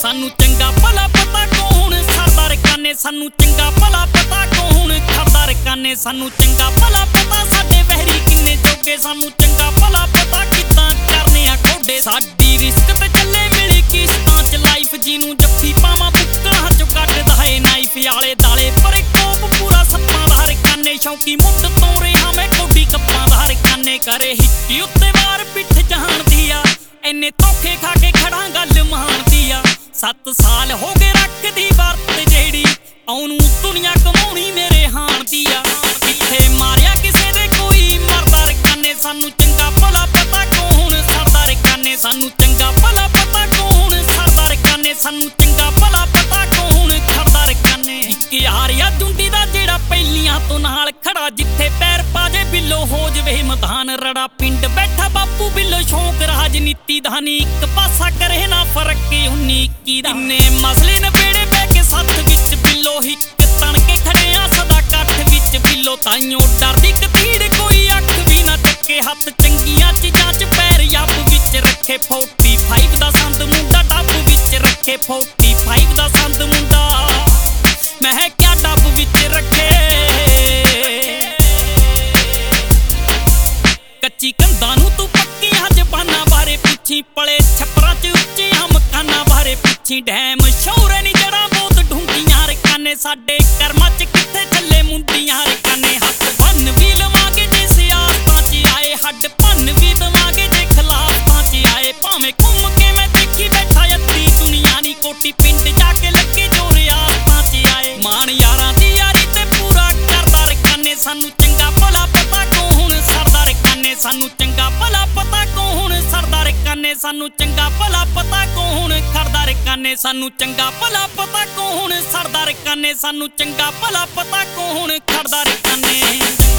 सानू चंगा भला पता कौन सरदार काने सानू चंगा भला पता कौन सरदार काने सानू चंगा भला पता साडे वहरी किन्ने जोगे सानू चंगा भला पता किदां करने आ खोडे साडी रिस्क ते चले मिली किस्तां च लाइफ जीनू जफ्फी पावां बुक्कां चो कटदा है नाइफ आले दाले पर कोप पूरा सप्पां दा हर काने शौकी मुੱਢ ਤੋਂ ਰਿਹਾ मैं कोडी कप्पां दा हर काने करे हिੱਟੀ उत्ते वार पिठ जहान दिया इन्ने धोखे खा के खड़ा गल महान दिया 7 साल हो गए रखदी वरत जेड़ी औनू दुनिया कमाउणी मेरे हान दिया किथे मारिया किसे दे कोई मरदा काने सानू चंगा भला पता कौन सरदार काने सानू चंगा भला पता कौन सरदार काने सानू चंगा भला पता कौन सरदार काने इक यार या जुंडी दा जेड़ा ਪਹਿਲੀਆਂ ਤੋਂ ਨਾਲ ਖੜਾ ਜਿੱਥੇ ਪੈਰ ਪਾਜੇ ਬਿੱਲੋ ਹੋ ਜਵੇ ਮੈਦਾਨ ਰੜਾ ਪਿੰਡ ਬੈਠਾ ਬਾਪੂ ਬਿੱਲੋ ਸ਼ੌਂਕ ਰਾਜਨੀਤੀ ਦਾ ਨੀ ਇੱਕ ਪਾਸਾ ਕਰੇ ਨਾ ਫਰਕ 19-21 ਦਾ ਇੰਨੇ ਮਸਲੇ ਨਵੇੜੇ ਬਹਿ ਕੇ ਸੱਥ ਵਿੱਚ ਬਿੱਲੋ ਹਿੱਕ ਤਣ ਕੇ ਖੜਿਆ ਸਦਾ ਇਕੱਠ ਵਿੱਚ ਬਿੱਲੋ ਤਾਈਓ ਡਰਦੀ ਕਤੀੜ ਕੋਈ ਅੱਖ ਵੀ ਨਾ ਚੱਕੇ ਹੱਥ ਚੰਗੀਆਂ ਚੀਜ਼ਾਂ 'ਚ ਪੈਰ ਯੱਬ ਵਿੱਚ ਰੱਖੇ 45 ਦਾ ਸੰਦ ਮੁੰਡਾ ਡੱਬ ਵਿੱਚ ਰੱਖੇ 45 ਦਾ ਸੰਦ ਮੁੰਡਾ ਮੈਂ ਕਿਆ ਡੱਬ ਵਿੱਚ ਰੱਖੇ ਕੱਚੀ ਕੰਧਾਂ ਨੂੰ ਤੂੰ ਪੱਕੀਆਂ ਜ਼ਬਾਨਾਂ ਬਾਰੇ ਪੁੱਛੀ ਪਲੇ ਛੱਪਰਾਂ 'ਚ ਉੱਚੀਆਂ ਮਕਾਨਾਂ ਬਾਰੇ ਪੁੱਛੀ ਡੈਮ ਸ਼ੌਰੇ ਨੀ ਜੜਾਂ ਬਹੁਤ ਢੂੰਘੀਆਂ ਰਕਾਨੇ ਸਾਡੇ ਕਰਮਾਂ 'ਚ ਕਿੱਥੇ ਚੱਲੇ ਮੁੰਦੀਆਂ ਰਕਾਨੇ ਹੱਥ ਬੰਨ ਵੀ ਲਵਾਂਗੇ ਜੇ ਸਿਆਸਤਾਂ 'ਚ ਆਏ ਹੱਡ ਭੰਨ ਵੀ ਦਵਾਂਗੇ ਜੇ ਖਿਲਾਫਾਂ 'ਚ ਆਏ ਭਾਵੇਂ ਘੁੰਮ ਕੇ ਮੈਂ ਦੇਖੀ ਬੈਠਾ ਅੱਧੀ ਦੁਨੀਆ ਨੀ ਕੋਟੀ ਪਿੰਡ ਜਾ ਕੇ ਲੱਗੇ ਜੋ ਰਿਆਸਤਾਂ 'ਚ ਆਏ ਮਾਣ ਯਾਰਾਂ ਦੀ ਯਾਰੀ ਤੇ ਪੂਰਾ ਕਰਦਾ ਰਕਾਨੇ ਸਾਨੂੰ ਚੰਗਾ ਭਲਾ ਪਤਾ ਕੌਣ ਸਰਦਾਰ ਕਾਨੇ ਸਾਨੂੰ ਚੰਗਾ ਭਲਾ ਪਤਾ ਕੌਣ ਸਰਦਾਰ ਕਾਨੇ ਸਾਨੂੰ ਚੰਗਾ ਭਲਾ ਪਤਾ ਕੌਣ ਸਰਦਾਰ ਕਾਨੇ ਸਾਨੂੰ ਚੰਗਾ ਭਲਾ ਪਤਾ ਕੌਣ ਸਰਦਾਰ ਕਾਨੇ ਸਾਨੂੰ ਚੰਗਾ ਭਲਾ ਪਤਾ ਕੌਣ ਸਰਦਾਰ ਕਾਨੇ